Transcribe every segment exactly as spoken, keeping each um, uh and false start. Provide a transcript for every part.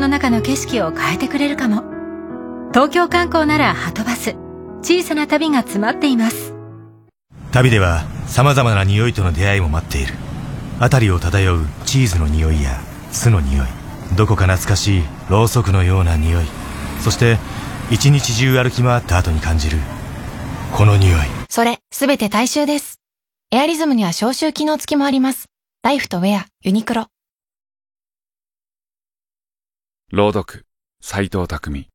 の中の景色を変えてくれるかも。東京観光ならはとバス。小さな旅が詰まっています。 旅では様々な匂いとの出会いも待っている。辺りを漂うチーズの匂いや酢の匂い、どこか懐かしいろうそくのような匂い、そして一日中歩き回った後に感じるこの匂い。 それすべて大衆です。エアリズムには消臭機能付きもあります。ライフとウェア、ユニクロ。 朗読、斉藤匠。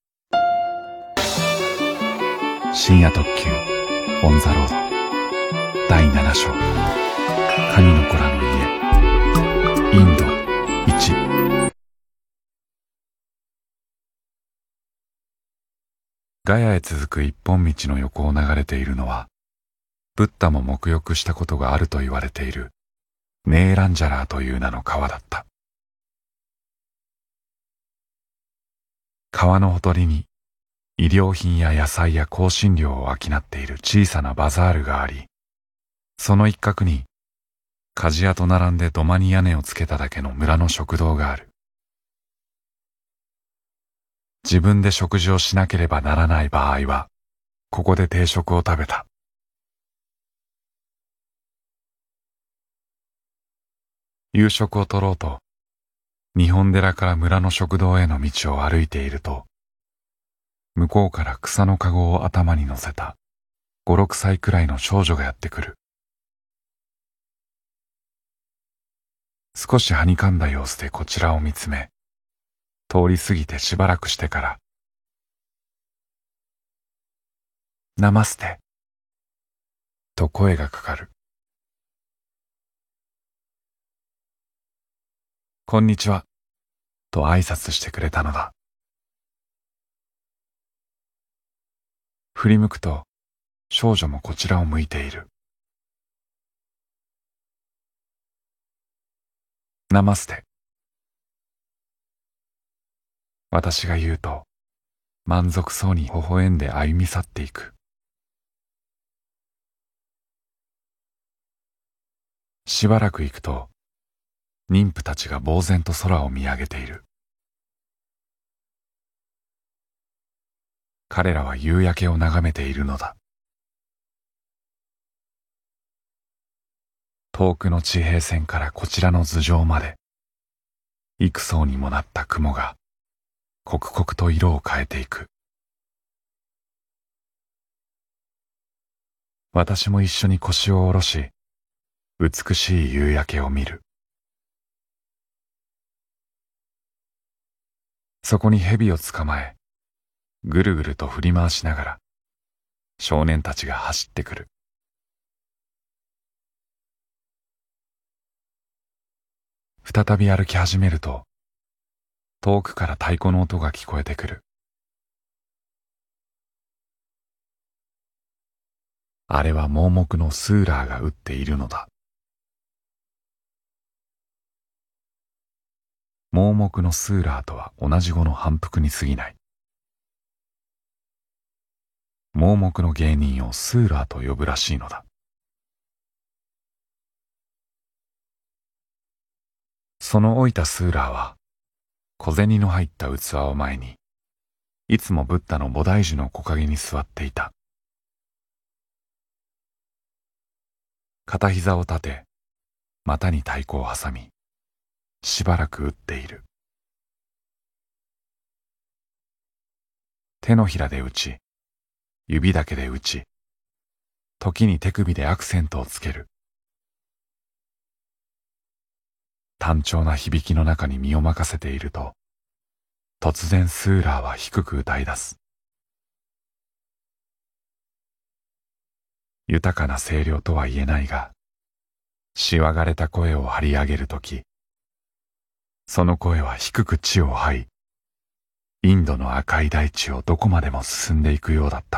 深夜特急オンザロードだいなな章、神の子らの家、インドいち。ガヤへ続く一本道の横を流れているのは、ブッダも沐浴したことがあると言われているネーランジャラーという名の川だった。川のほとりに衣料品や野菜や香辛料を商っている小さなバザールがあり、その一角に鍛冶屋と並んで土間に屋根をつけただけの村の食堂がある。自分で食事をしなければならない場合は、ここで定食を食べた。夕食を取ろうと、日本寺から村の食堂への道を歩いていると、向こうから草のかごを頭に乗せた五六歳くらいの少女がやってくる。少しはにかんだ様子でこちらを見つめ、通り過ぎてしばらくしてから、ナマステと声がかかる。こんにちはと挨拶してくれたのだ。振り向くと少女もこちらを向いている。ナマステ。私が言うと満足そうに微笑んで歩み去っていく。しばらく行くと妊婦たちが呆然と空を見上げている。彼らは夕焼けを眺めているのだ。遠くの地平線からこちらの頭上まで、幾層にもなった雲が刻々と色を変えていく。私も一緒に腰を下ろし、美しい夕焼けを見る。そこに蛇を捕まえ、ぐるぐると振り回しながら、少年たちが走ってくる。再び歩き始めると、遠くから太鼓の音が聞こえてくる。あれは盲目のスーラーが打っているのだ。盲目のスーラーとは同じ語の反復に過ぎない。盲目の芸人をスーラーと呼ぶらしいのだ。その老いたスーラーは小銭の入った器を前に、いつもブッダの菩提樹の木陰に座っていた。片膝を立て、股に太鼓を挟み、しばらく打っている。手のひらで打ち、指だけで打ち、時に手首でアクセントをつける。単調な響きの中に身を任せていると、突然スーラーは低く歌い出す。豊かな声量とは言えないが、しわがれた声を張り上げるとき、その声は低く地を這い、インドの赤い大地をどこまでも進んでいくようだった。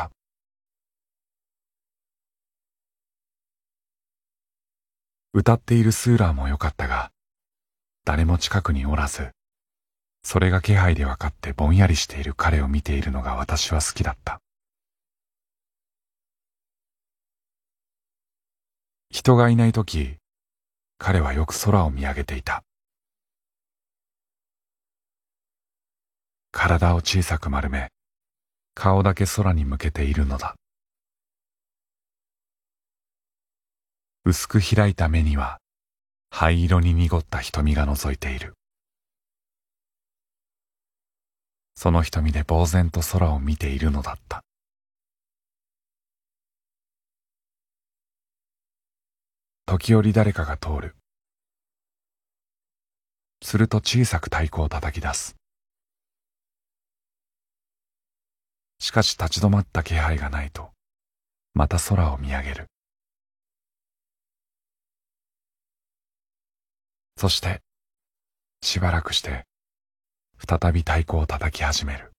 歌っているスーラーもよかったが、誰も近くにおらず、それが気配でわかってぼんやりしている彼を見ているのが私は好きだった。人がいないとき、彼はよく空を見上げていた。 体を小さく丸め、顔だけ空に向けているのだ。薄く開いた目には灰色に濁った瞳が覗いている。その瞳で呆然と空を見ているのだった。時折誰かが通る。すると小さく太鼓を叩き出す。しかし立ち止まった気配がないと、また空を見上げる。そして、しばらくして、再び太鼓を叩き始める。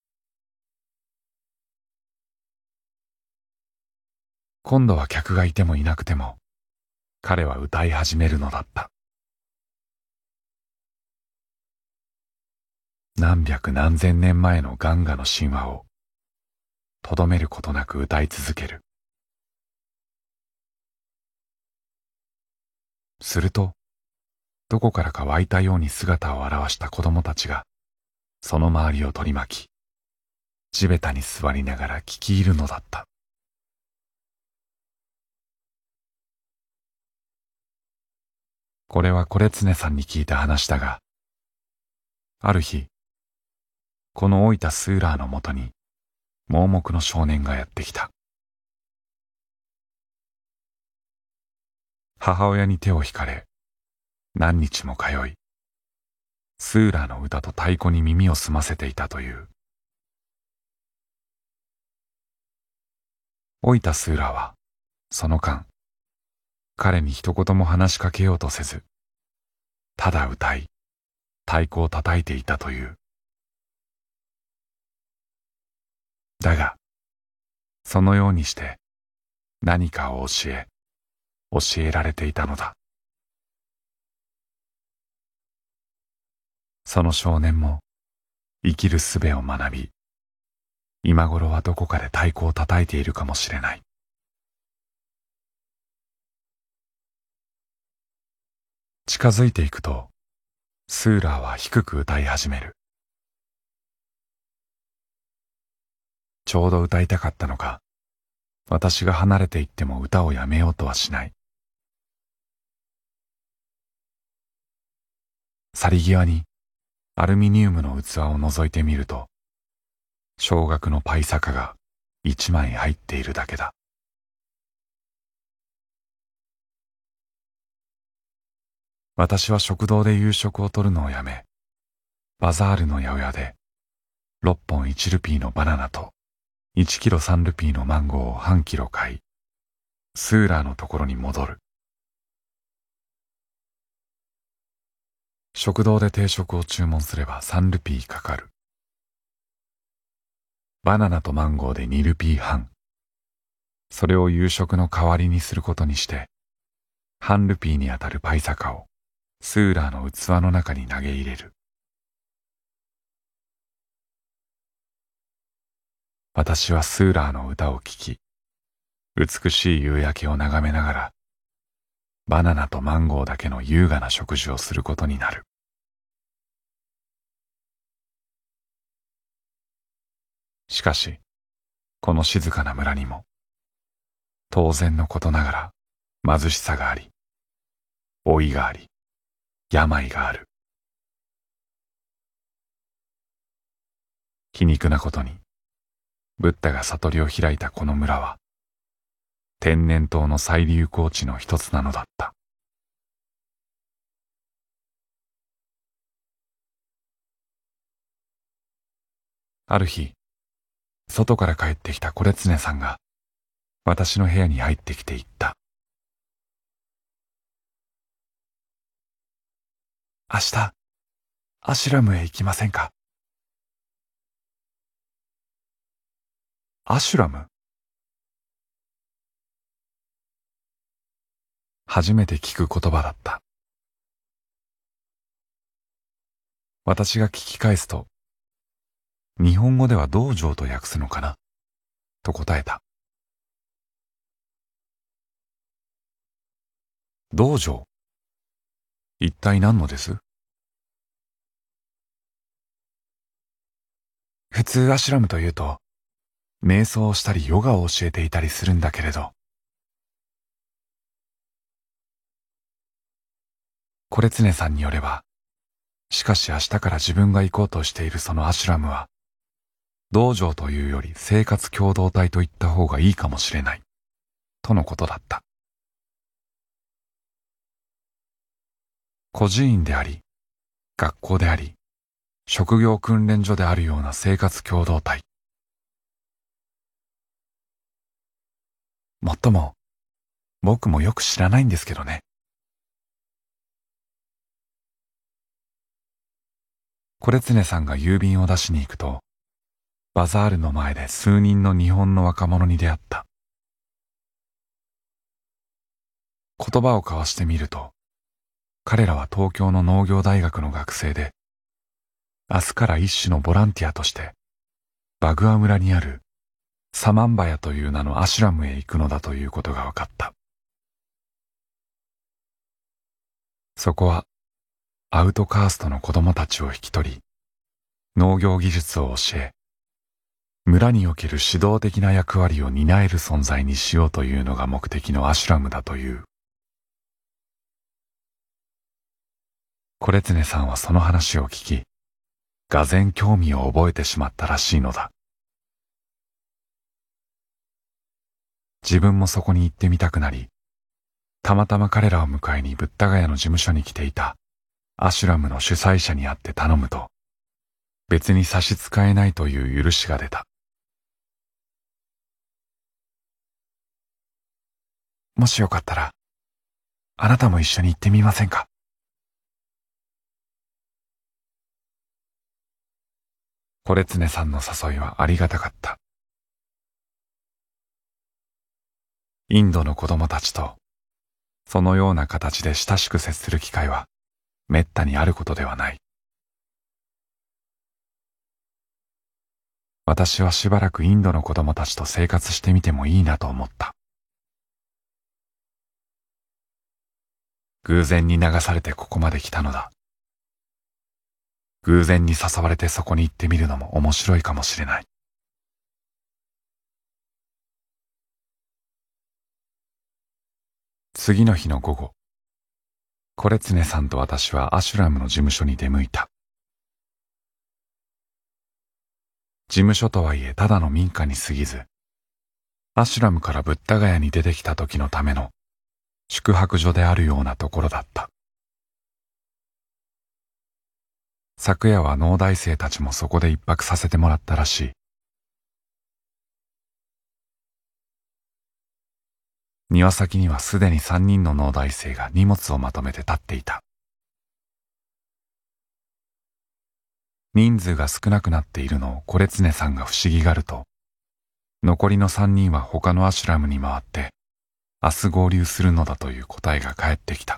今度は客がいてもいなくても、彼は歌い始めるのだった。何百何千年前のガンガの神話を、とどめることなく歌い続ける。すると、どこからか湧いたように姿を現した子供たちが、その周りを取り巻き、地べたに座りながら聞き入るのだった。これはコレツネさんに聞いた話だが、ある日、この老いたスーラーのもとに、盲目の少年がやってきた。母親に手を引かれ、何日も通い、スーラーの歌と太鼓に耳を澄ませていたという。老いたスーラーは、その間、彼に一言も話しかけようとせず、ただ歌い、太鼓を叩いていたという。だが、そのようにして何かを教え、教えられていたのだ。その少年も生きる術を学び、今頃はどこかで太鼓を叩いているかもしれない。近づいていくと、スーラーは低く歌い始める。ちょうど歌いたかったのか、私が離れていっても歌をやめようとはしない。去り際にアルミニウムの器を覗いてみると、少額のパイサカが一枚入っているだけだ。私は食堂で夕食をとるのをやめ、バザールの八百屋でろっぽんいちルピーのバナナといちキロさんルピーのマンゴーを半キロ買い、スーラーのところに戻る。食堂で定食を注文すればさんルピーかかる。バナナとマンゴーでにルピーはん。それを夕食の代わりにすることにして、半ルピーにあたるパイサカをスーラーの器の中に投げ入れる。私はスーラーの歌を聴き、美しい夕焼けを眺めながら、バナナとマンゴーだけの優雅な食事をすることになる。しかし、この静かな村にも、当然のことながら貧しさがあり、老いがあり、病がある。皮肉なことに、ブッダが悟りを開いたこの村は、天然痘の最流行地の一つなのだった。ある日、外から帰ってきたコレツネさんが、私の部屋に入ってきて言った。明日、アシュラムへ行きませんか？アシュラム？初めて聞く言葉だった。私が聞き返すと、日本語では道場と訳すのかなと答えた。道場？一体何のです？ 普通アシュラムというと、瞑想をしたりヨガを教えていたりするんだけれど、コレツネさんによれば、しかし明日から自分が行こうとしているそのアシュラムは、道場というより生活共同体と言った方がいいかもしれない、とのことだった。孤児院であり、学校であり、職業訓練所であるような生活共同体。もっとも、僕もよく知らないんですけどね。コレツネさんが郵便を出しに行くと、バザールの前で数人の日本の若者に出会った。言葉を交わしてみると、彼らは東京の農業大学の学生で、明日から一種のボランティアとして、バグア村にあるサマンバヤという名のアシュラムへ行くのだということが分かった。そこは、アウトカーストの子供たちを引き取り、農業技術を教え、村における指導的な役割を担える存在にしようというのが目的のアシュラムだという。コレツネさんはその話を聞き、がぜん興味を覚えてしまったらしいのだ。自分もそこに行ってみたくなり、たまたま彼らを迎えにブッダガヤの事務所に来ていたアシュラムの主催者に会って頼むと、別に差し支えないという許しが出た。もしよかったら、あなたも一緒に行ってみませんか？コレツネさんの誘いはありがたかった。インドの子供たちと、そのような形で親しく接する機会は、めったにあることではない。私はしばらくインドの子供たちと生活してみてもいいなと思った。偶然に流されてここまで来たのだ。偶然に誘われてそこに行ってみるのも面白いかもしれない。次の日の午後、コレツネさんと私はアシュラムの事務所に出向いた。事務所とはいえただの民家に過ぎず、アシュラムからブッダガヤに出てきた時のための宿泊所であるようなところだった。昨夜は農大生たちもそこで一泊させてもらったらしい。庭先にはすでに三人の農大生が荷物をまとめて立っていた。人数が少なくなっているのをコレツネさんが不思議がると、残りの三人は他のアシュラムに回って、明日合流するのだという答えが返ってきた。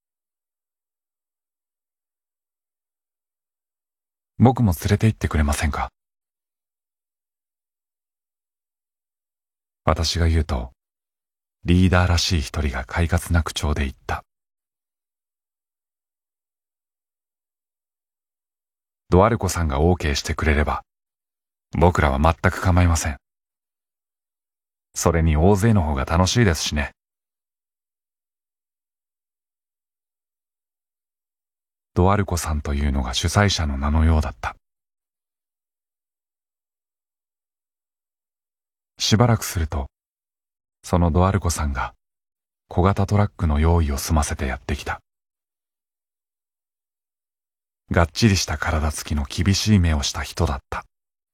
僕も連れて行ってくれませんか？私が言うと、リーダーらしい一人が快活な口調で言った。ドアルコさんが オーケー してくれれば、僕らは全く構いません。それに大勢の方が楽しいですしね。ドアルコさんというのが主催者の名のようだった。しばらくすると、そのドアルコさんが小型トラックの用意を済ませてやってきた。がっちりした体つきの厳しい目をした人だった。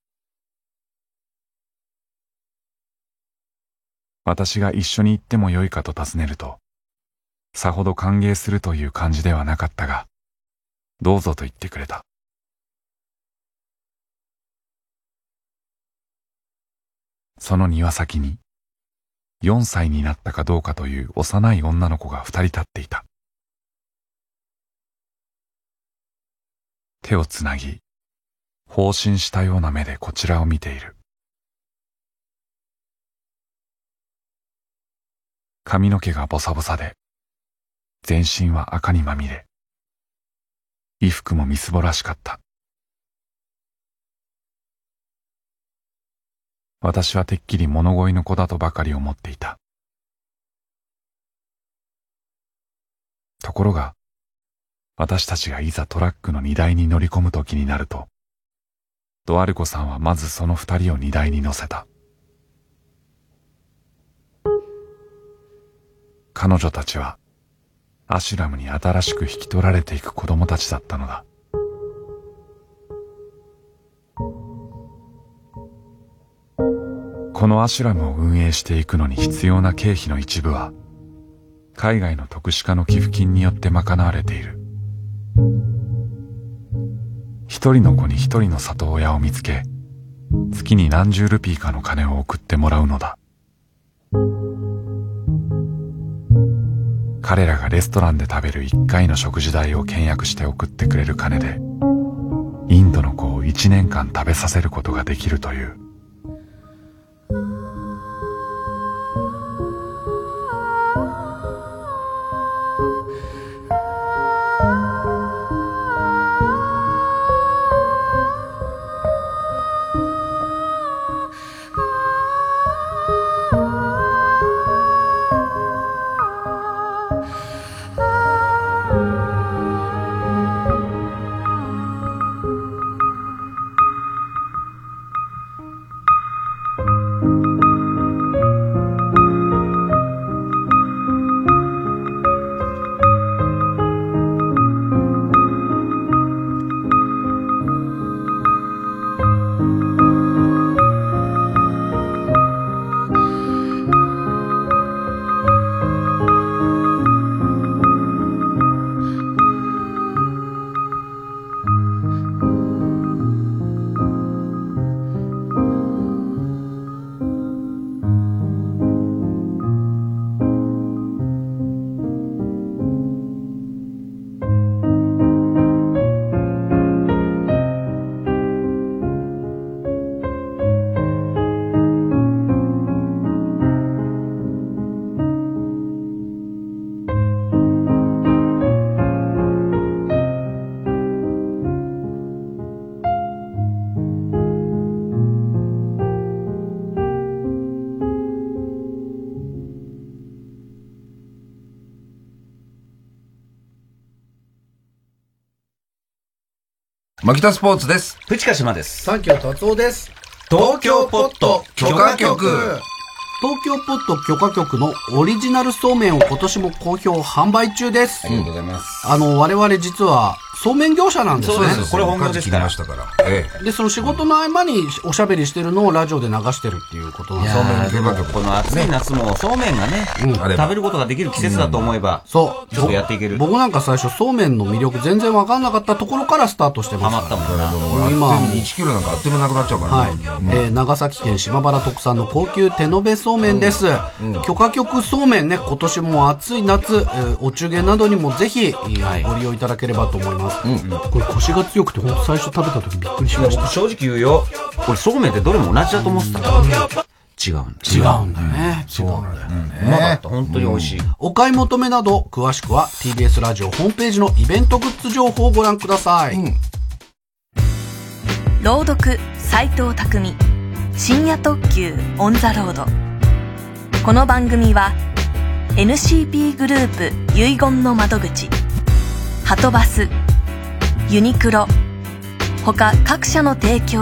私が一緒に行ってもよいかと尋ねると、さほど歓迎するという感じではなかったが、どうぞと言ってくれた。その庭先に、よんさいになったかどうかという幼い女の子が二人立っていた。手をつなぎ、放心したような目でこちらを見ている。髪の毛がボサボサで、全身は赤にまみれ、衣服もみすぼらしかった。 私はてっきり物乞いの子だとばかり思っていた。ところが、私たちがいざトラックの荷台に乗り込む時になると、ドアルコさんはまずその二人を荷台に乗せた。彼女たちは、アシュラムに新しく引き取られていく子供たちだったのだ。このアシュラムを運営していくのに必要な経費の一部は、海外の特殊化の寄付金によって賄われている。一人の子に一人の里親を見つけ、月に何十ルピーかの金を送ってもらうのだ。彼らがレストランで食べる一回の食事代を倹約して送ってくれる金で、インドの子を一年間食べさせることができるという。 牧田スポーツです。 藤川島です。 三京達夫です。 東京ポット許可局。 東京ポット許可局のオリジナルそうめんを今年も好評販売中です。 ありがとうございます。 あの、我々実はそうめん業者なんですね。 そうです。これ本業ですから。 ええ、で、その仕事の合間におしゃべりしてるのをラジオで流してるっていうことなんです。 そうめん許可局。この暑い夏もそうめんがね、うん、食べることができる季節だと思えば、うん、そう。ちょっとやっていける。 僕なんか最初そうめんの魅力全然わかんなかったところからスタートしてます。 ハマったもんな。 今、いちキロなんかあっという間なくなっちゃうからね。 はい。うん、えー、長崎県島原特産の高級手延べそうめんです。うんうん、許可局そうめんね、今年も暑い夏、えー、お中元などにもぜひ、はい、ご利用いただければと思います。うんうん、これ腰が強くて本当最初食べた時びっくりしました。 正直言うよ、これそうめんってどれも同じだと思ってたから、うん、違うんだ違うんだね、 うん、違うんだよね。うまかった。本当に美味しい、うん、 お買い求めなど詳しくは ティービーエス ラジオホームページのイベントグッズ情報をご覧ください。うん、 朗読斉藤匠、深夜特急オンザロード。この番組は エヌシーピー グループ遺言の窓口、はとバス、ユニクロ他各社の提供